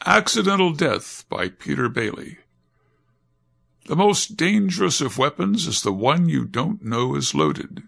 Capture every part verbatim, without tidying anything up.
Accidental Death by Peter Bailey. The most dangerous of weapons is the one you don't know is loaded.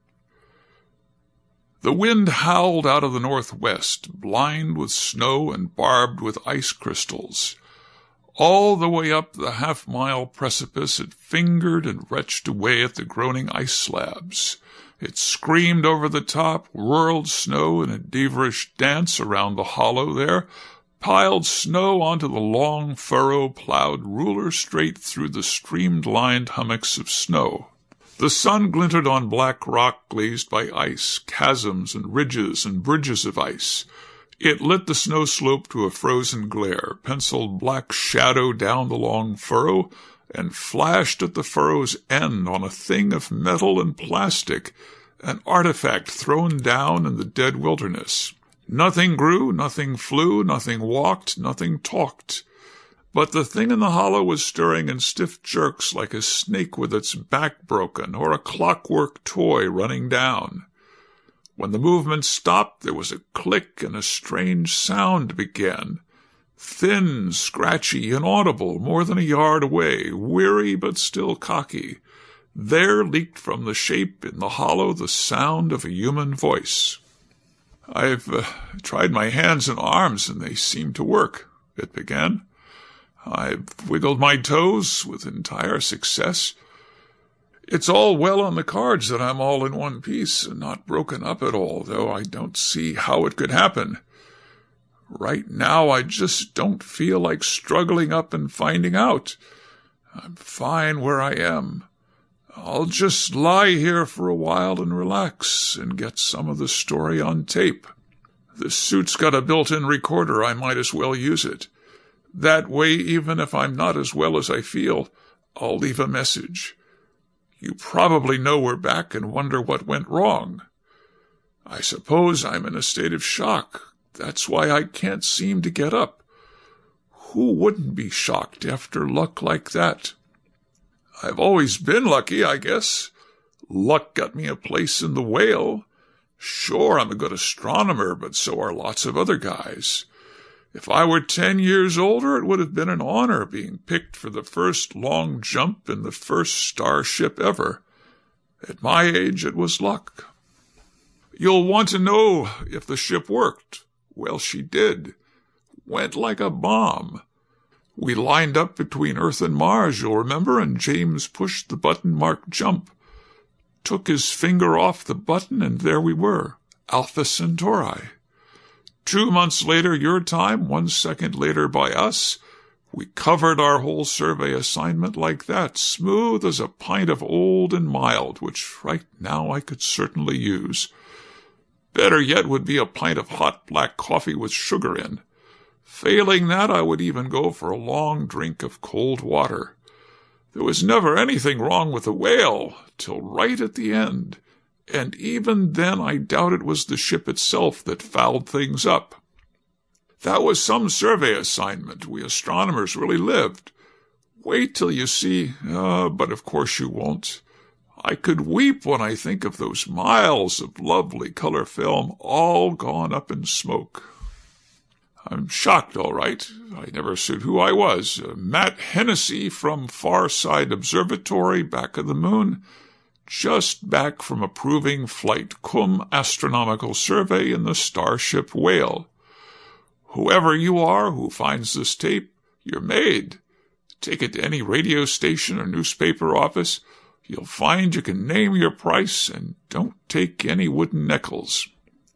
The wind howled out of the northwest, blind with snow and barbed with ice crystals. All the way up the half-mile precipice it fingered and retched away at the groaning ice slabs. It screamed over the top, whirled snow in a feverish dance around the hollow there, piled snow onto the long furrow, plowed ruler straight through the stream-lined hummocks of snow. The sun glinted on black rock glazed by ice, chasms and ridges and bridges of ice. It lit the snow slope to a frozen glare, penciled black shadow down the long furrow, and flashed at the furrow's end on a thing of metal and plastic, an artifact thrown down in the dead wilderness. Nothing grew, nothing flew, nothing walked, nothing talked. But the thing in the hollow was stirring in stiff jerks like a snake with its back broken, or a clockwork toy running down. When the movement stopped, there was a click and a strange sound began. Thin, scratchy, inaudible, more than a yard away, weary but still cocky. There leaked from the shape in the hollow the sound of a human voice. "I've uh, tried my hands and arms, and they seem to work," it began. "I've wiggled my toes with entire success. It's all well on the cards that I'm all in one piece and not broken up at all, though I don't see how it could happen. Right now I just don't feel like struggling up and finding out. I'm fine where I am. I'll just lie here for a while and relax and get some of the story on tape. The suit's got a built-in recorder. I might as well use it. That way, even if I'm not as well as I feel, I'll leave a message. You probably know we're back and wonder what went wrong. I suppose I'm in a state of shock. That's why I can't seem to get up. Who wouldn't be shocked after luck like that? I've always been lucky, I guess. Luck got me a place in the Whale. Sure, I'm a good astronomer, but so are lots of other guys. If I were ten years older, it would have been an honor being picked for the first long jump in the first starship ever. At my age, it was luck. You'll want to know if the ship worked. Well, she did. Went like a bomb. We lined up between Earth and Mars, you'll remember, and James pushed the button marked jump. Took his finger off the button, and there we were, Alpha Centauri. Two months later, your time, one second later by us, we covered our whole survey assignment like that, smooth as a pint of old and mild, which right now I could certainly use. Better yet would be a pint of hot black coffee with sugar in. Failing that, I would even go for a long drink of cold water. There was never anything wrong with the Whale, till right at the end, and even then I doubt it was the ship itself that fouled things up. That was some survey assignment. We astronomers really lived. Wait till you see, uh, but of course you won't. I could weep when I think of those miles of lovely color film all gone up in smoke. I'm shocked, all right. I never said who I was. Uh, Matt Hennessy from Far Side Observatory back of the moon, just back from approving Flight Cum astronomical survey in the starship Whale. Whoever you are who finds this tape, you're made. Take it to any radio station or newspaper office. You'll find you can name your price and don't take any wooden nickels.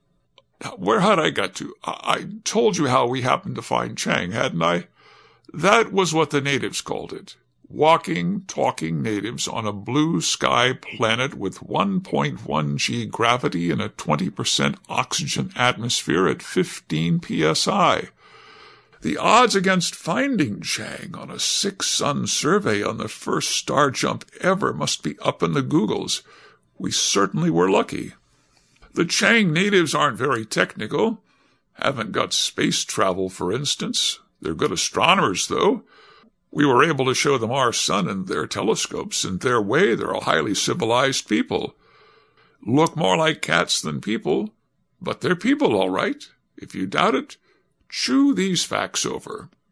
Where had I got to? I, I told you how we happened to find Chang, hadn't I? That was what the natives called it. Walking, talking natives on a blue sky planet with one point one G gravity and a twenty percent oxygen atmosphere at fifteen P S I. The odds against finding Chang on a six-sun survey on the first star jump ever must be up in the Googles. We certainly were lucky. The Chang natives aren't very technical. Haven't got space travel, for instance. They're good astronomers, though. We were able to show them our sun and their telescopes. In their way, they're a highly civilized people. Look more like cats than people, but they're people, all right. If you doubt it, chew these facts over.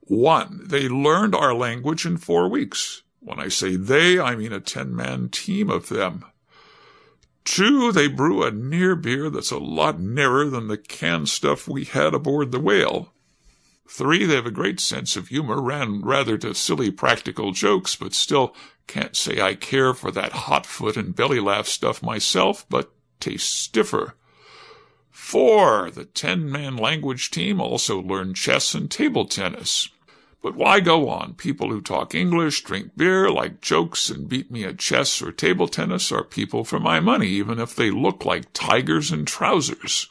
One, they learned our language in four weeks. When I say they, I mean a ten-man team of them. Two, they brew a near beer that's a lot nearer than the canned stuff we had aboard the Whale. Three, they have a great sense of humor, ran rather to silly practical jokes, but still can't say I care for that hot foot and belly laugh stuff myself, but tastes stiffer. Four, the ten-man language team also learned chess and table tennis. But why go on? People who talk English, drink beer, like jokes, and beat me at chess or table tennis are people for my money, even if they look like tigers in trousers.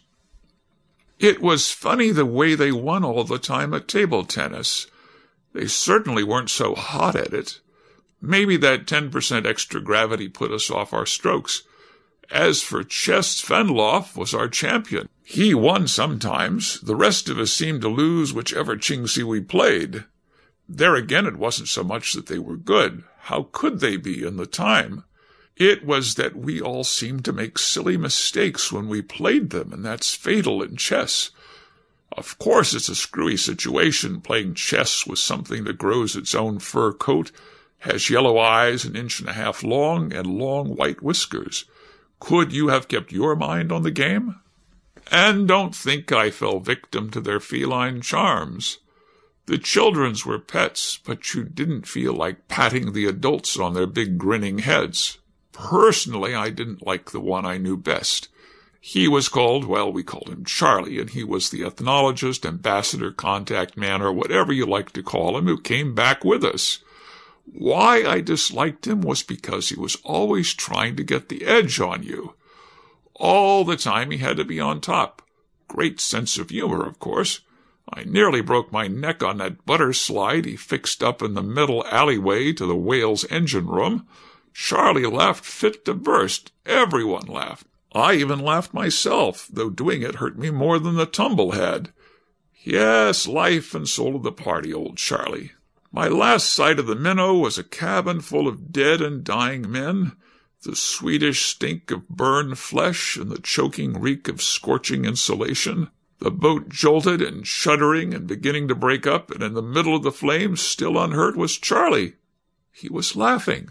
It was funny the way they won all the time at table tennis. They certainly weren't so hot at it. Maybe that ten percent extra gravity put us off our strokes. As for chess, Fenloff was our champion. He won sometimes. The rest of us seemed to lose whichever Chingsi we played. There again, it wasn't so much that they were good. How could they be in the time? It was that we all seemed to make silly mistakes when we played them, and that's fatal in chess. Of course, it's a screwy situation, playing chess with something that grows its own fur coat, has yellow eyes an inch and a half long, and long white whiskers. Could you have kept your mind on the game? And don't think I fell victim to their feline charms. The children's were pets, but you didn't feel like patting the adults on their big grinning heads. Personally, I didn't like the one I knew best. He was called, well, we called him Charlie, and he was the ethnologist, ambassador, contact man, or whatever you like to call him, who came back with us. Why I disliked him was because he was always trying to get the edge on you. All the time he had to be on top. Great sense of humor, of course. I nearly broke my neck on that butter slide he fixed up in the middle alleyway to the Whale's engine room. Charlie laughed fit to burst. Everyone laughed. I even laughed myself, though doing it hurt me more than the tumble had. Yes, life and soul of the party, old Charlie. My last sight of the Minnow was a cabin full of dead and dying men, the Swedish stink of burned flesh and the choking reek of scorching insulation. The boat jolted and shuddering and beginning to break up, and in the middle of the flames, still unhurt, was Charlie. He was laughing.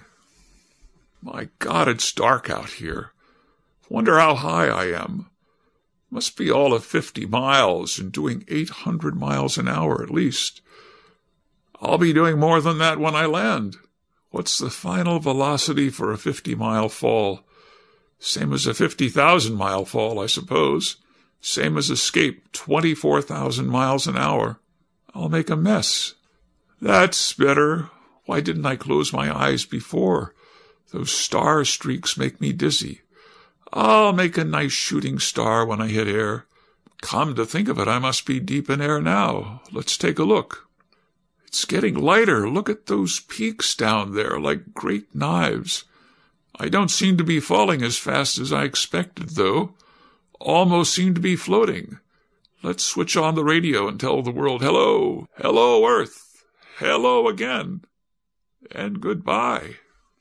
My God, it's dark out here. Wonder how high I am. Must be all of fifty miles and doing eight hundred miles an hour at least. I'll be doing more than that when I land. What's the final velocity for a fifty-mile fall? Same as a fifty thousand mile fall, I suppose. Same as escape, twenty-four thousand miles an hour. I'll make a mess. That's better. Why didn't I close my eyes before? Those star streaks make me dizzy. I'll make a nice shooting star when I hit air. Come to think of it, I must be deep in air now. Let's take a look. It's getting lighter. Look at those peaks down there, like great knives. I don't seem to be falling as fast as I expected, though. Almost seem to be floating. Let's switch on the radio and tell the world, hello, hello, Earth, hello again, and goodbye.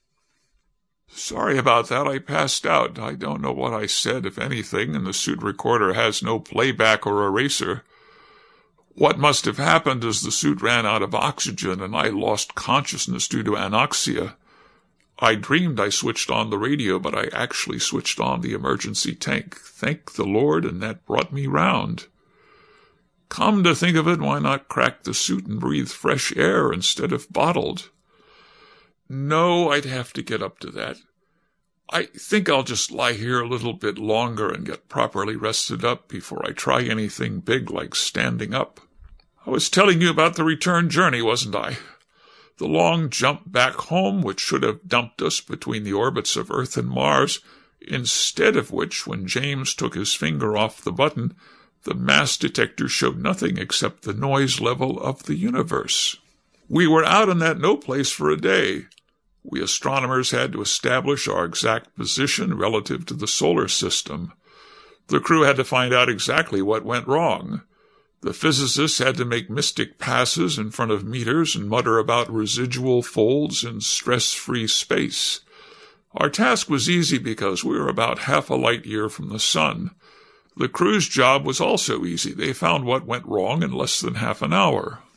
Sorry about that. I passed out. I don't know what I said, if anything, and the suit recorder has no playback or eraser. What must have happened is the suit ran out of oxygen and I lost consciousness due to anoxia. I dreamed I switched on the radio, but I actually switched on the emergency tank. Thank the Lord, and that brought me round. Come to think of it, why not crack the suit and breathe fresh air instead of bottled? No, I'd have to get up to that. I think I'll just lie here a little bit longer and get properly rested up before I try anything big like standing up. I was telling you about the return journey, wasn't I? The long jump back home, which should have dumped us between the orbits of Earth and Mars, instead of which, when James took his finger off the button, the mass detector showed nothing except the noise level of the universe. We were out in that no place for a day. We astronomers had to establish our exact position relative to the solar system. The crew had to find out exactly what went wrong. The physicists had to make mystic passes in front of meters and mutter about residual folds in stress-free space. Our task was easy because we were about half a light year from the sun. The crew's job was also easy. They found what went wrong in less than half an hour.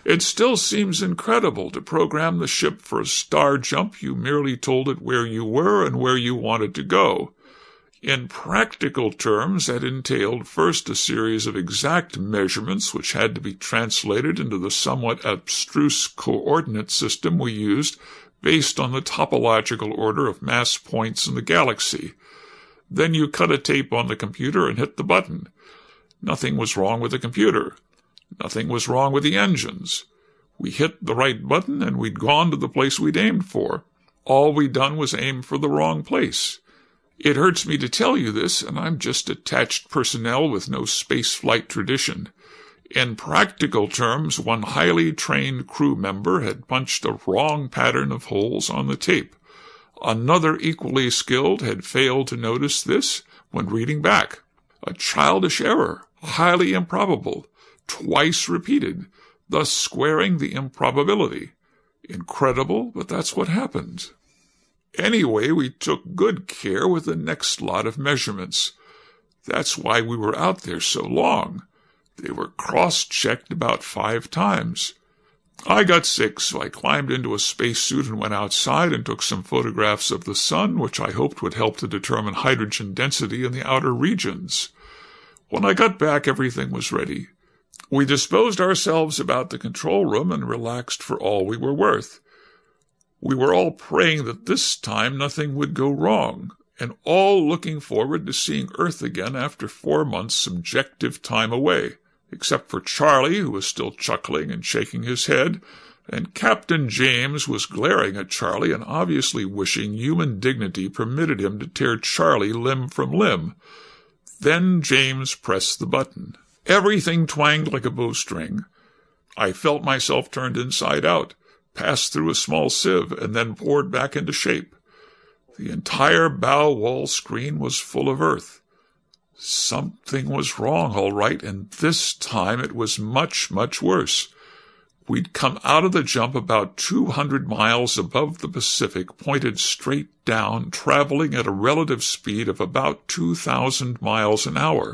It still seems incredible to program the ship for a star jump. You merely told it where you were and where you wanted to go. In practical terms, that entailed first a series of exact measurements which had to be translated into the somewhat abstruse coordinate system we used based on the topological order of mass points in the galaxy. Then you cut a tape on the computer and hit the button. Nothing was wrong with the computer. Nothing was wrong with the engines. We hit the right button and we'd gone to the place we'd aimed for. All we'd done was aim for the wrong place. It hurts me to tell you this, and I'm just attached personnel with no space flight tradition. In practical terms, one highly trained crew member had punched a wrong pattern of holes on the tape. Another equally skilled had failed to notice this when reading back. A childish error, highly improbable, twice repeated, thus squaring the improbability. Incredible, but that's what happened. Anyway, we took good care with the next lot of measurements. That's why we were out there so long. They were cross-checked about five times. I got sick, so I climbed into a spacesuit and went outside and took some photographs of the sun, which I hoped would help to determine hydrogen density in the outer regions. When I got back, everything was ready. We disposed ourselves about the control room and relaxed for all we were worth. We were all praying that this time nothing would go wrong, and all looking forward to seeing Earth again after four months' subjective time away, except for Charlie, who was still chuckling and shaking his head, and Captain James was glaring at Charlie and obviously wishing human dignity permitted him to tear Charlie limb from limb. Then James pressed the button. Everything twanged like a bowstring. I felt myself turned inside out, passed through a small sieve, and then poured back into shape. The entire bow wall screen was full of Earth. Something was wrong, all right, and this time it was much, much worse. We'd come out of the jump about two hundred miles above the Pacific, pointed straight down, traveling at a relative speed of about two thousand miles an hour.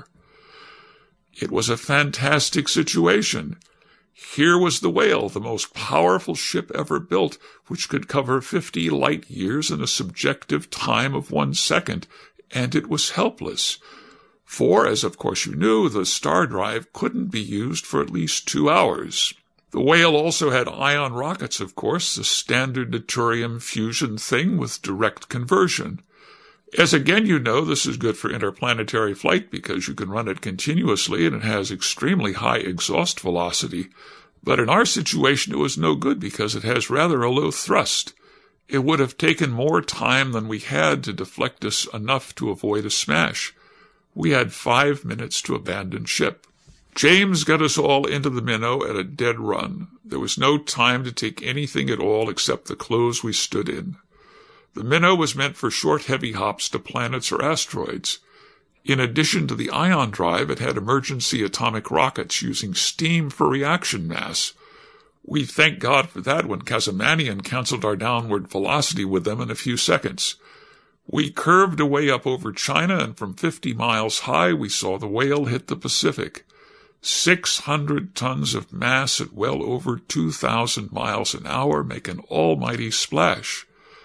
It was a fantastic situation. Here was the Whale, the most powerful ship ever built, which could cover fifty light years in a subjective time of one second, and it was helpless. For, as of course you knew, the star drive couldn't be used for at least two hours. The Whale also had ion rockets, of course, the standard deuterium fusion thing with direct conversion. As again you know, this is good for interplanetary flight because you can run it continuously and it has extremely high exhaust velocity. But in our situation it was no good because it has rather a low thrust. It would have taken more time than we had to deflect us enough to avoid a smash. We had five minutes to abandon ship. James got us all into the Minnow at a dead run. There was no time to take anything at all except the clothes we stood in. The Minnow was meant for short, heavy hops to planets or asteroids. In addition to the ion drive, it had emergency atomic rockets using steam for reaction mass. We thanked God for that when Kazamanian canceled our downward velocity with them in a few seconds. We curved away up over China, and from fifty miles high we saw the Whale hit the Pacific. Six hundred tons of mass at well over two thousand miles an hour make an almighty splash.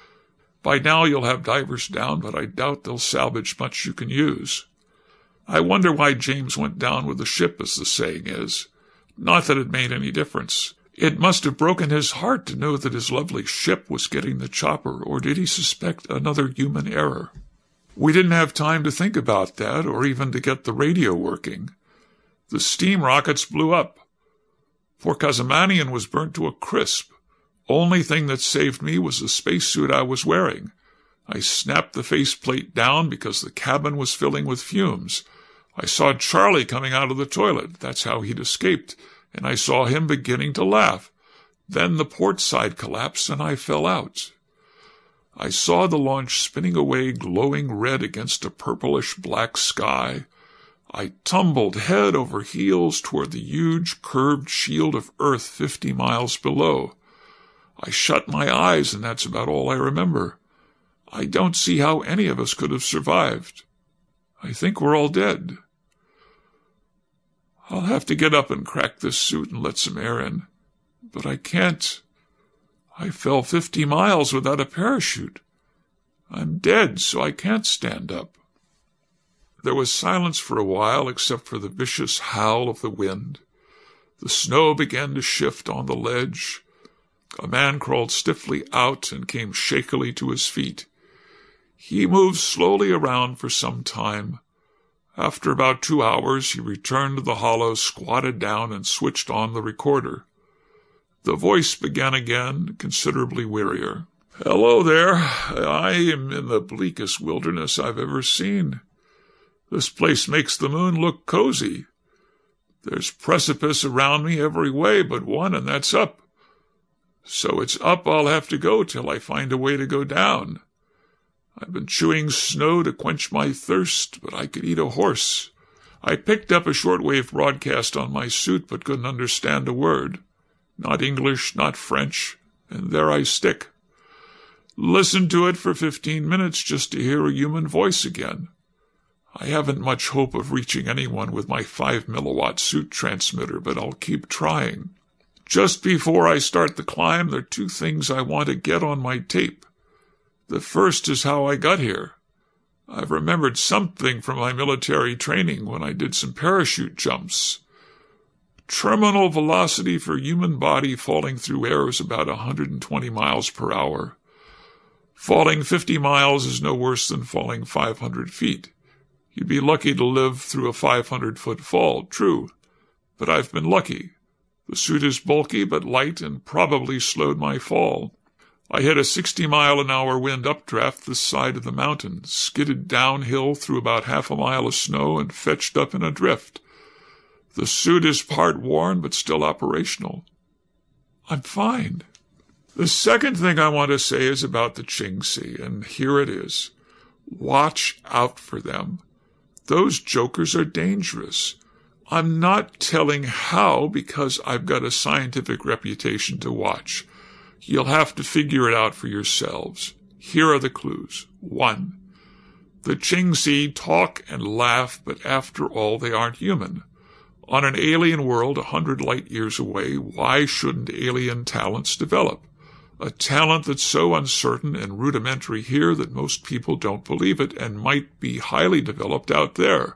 By now you'll have divers down, but I doubt they'll salvage much you can use. I wonder why James went down with the ship, as the saying is. Not that it made any difference. It must have broken his heart to know that his lovely ship was getting the chopper, or did he suspect another human error? We didn't have time to think about that, or even to get the radio working. The steam rockets blew up. For Kazamanian was burnt to a crisp. Only thing that saved me was the spacesuit I was wearing. I snapped the faceplate down because the cabin was filling with fumes. I saw Charlie coming out of the toilet. That's how he'd escaped. And I saw him beginning to laugh. Then the port side collapsed and I fell out. I saw the launch spinning away, glowing red against a purplish-black sky. I tumbled head over heels toward the huge curved shield of Earth fifty miles below. I shut my eyes, and that's about all I remember. I don't see how any of us could have survived. I think we're all dead. I'll have to get up and crack this suit and let some air in. but I can't. I fell fifty miles without a parachute. I'm dead, so I can't stand up." There was silence for a while, except for the vicious howl of the wind. The snow began to shift on the ledge. A man crawled stiffly out and came shakily to his feet. He moved slowly around for some time. After about two hours, he returned to the hollow, squatted down, and switched on the recorder. The voice began again, considerably wearier. "Hello there. I am in the bleakest wilderness I've ever seen. This place makes the moon look cozy. There's precipice around me every way but one, and that's up. So it's up I'll have to go till I find a way to go down. I've been chewing snow to quench my thirst, but I could eat a horse. I picked up a shortwave broadcast on my suit, but couldn't understand a word. Not English, not French, and there I stick. Listened to it for fifteen minutes just to hear a human voice again. I haven't much hope of reaching anyone with my five milliwatt suit transmitter, but I'll keep trying. Just before I start the climb, there are two things I want to get on my tape. The first is how I got here. I've remembered something from my military training when I did some parachute jumps. Terminal velocity for human body falling through air is about one hundred twenty miles per hour. Falling fifty miles is no worse than falling five hundred feet. You'd be lucky to live through a five hundred foot fall, true, but I've been lucky. The suit is bulky but light and probably slowed my fall. I hit a sixty mile an hour wind updraft this side of the mountain, skidded downhill through about half a mile of snow, and fetched up in a drift. The suit is part worn but still operational. I'm fine. The second thing I want to say is about the Chingsi, and here it is. Watch out for them. Those jokers are dangerous. I'm not telling how because I've got a scientific reputation to watch. You'll have to figure it out for yourselves. Here are the clues. One, the Chingsi talk and laugh, but after all, they aren't human. On an alien world a hundred light years away, why shouldn't alien talents develop? A talent that's so uncertain and rudimentary here that most people don't believe it and might be highly developed out there.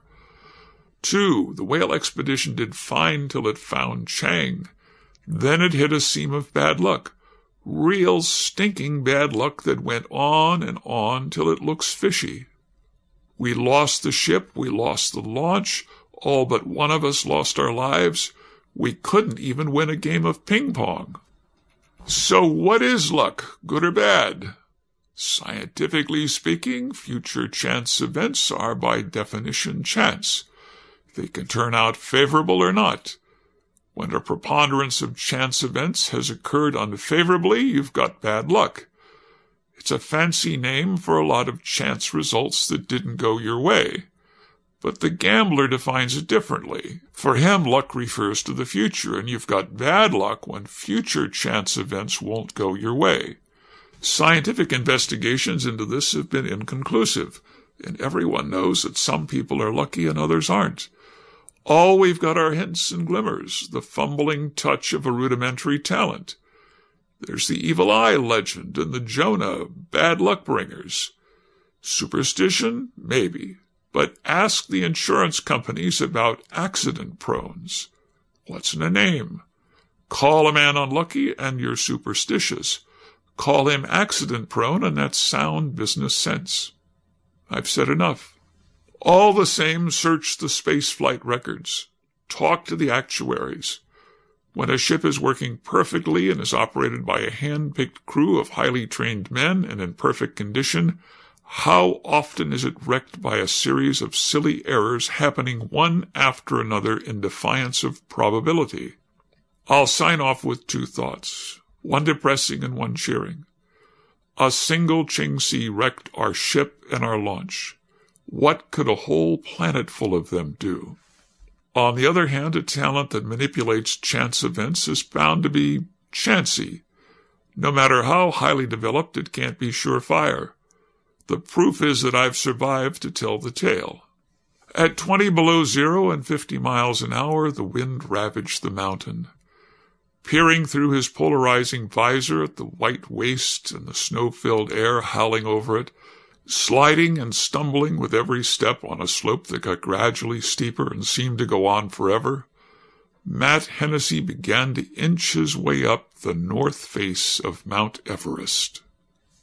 Two, the whale expedition did fine till it found Chang. Then it hit a seam of bad luck. Real stinking bad luck that went on and on till it looks fishy. We lost the ship, we lost the launch, all but one of us lost our lives. We couldn't even win a game of ping-pong. So what is luck, good or bad? Scientifically speaking, future chance events are by definition chance. They can turn out favorable or not. When a preponderance of chance events has occurred unfavorably, you've got bad luck. It's a fancy name for a lot of chance results that didn't go your way. But the gambler defines it differently. For him, luck refers to the future, and you've got bad luck when future chance events won't go your way. Scientific investigations into this have been inconclusive, and everyone knows that some people are lucky and others aren't. All we've got are hints and glimmers, the fumbling touch of a rudimentary talent. There's the evil eye legend and the Jonah, bad luck bringers. Superstition? Maybe. But ask the insurance companies about accident prones. What's in a name? Call a man unlucky and you're superstitious. Call him accident prone and that's sound business sense. I've said enough. All the same, search the spaceflight records. Talk to the actuaries. When a ship is working perfectly and is operated by a hand-picked crew of highly trained men and in perfect condition, how often is it wrecked by a series of silly errors happening one after another in defiance of probability? I'll sign off with two thoughts, one depressing and one cheering. A single Chingsi wrecked our ship and our launch. What could a whole planet full of them do? On the other hand, a talent that manipulates chance events is bound to be chancy. No matter how highly developed, it can't be surefire. The proof is that I've survived to tell the tale. At twenty below zero and fifty miles an hour, the wind ravaged the mountain. peering through his polarizing visor at the white waste and the snow-filled air howling over it, sliding and stumbling with every step on a slope that got gradually steeper and seemed to go on forever, Matt Hennessy began to inch his way up the north face of Mount Everest.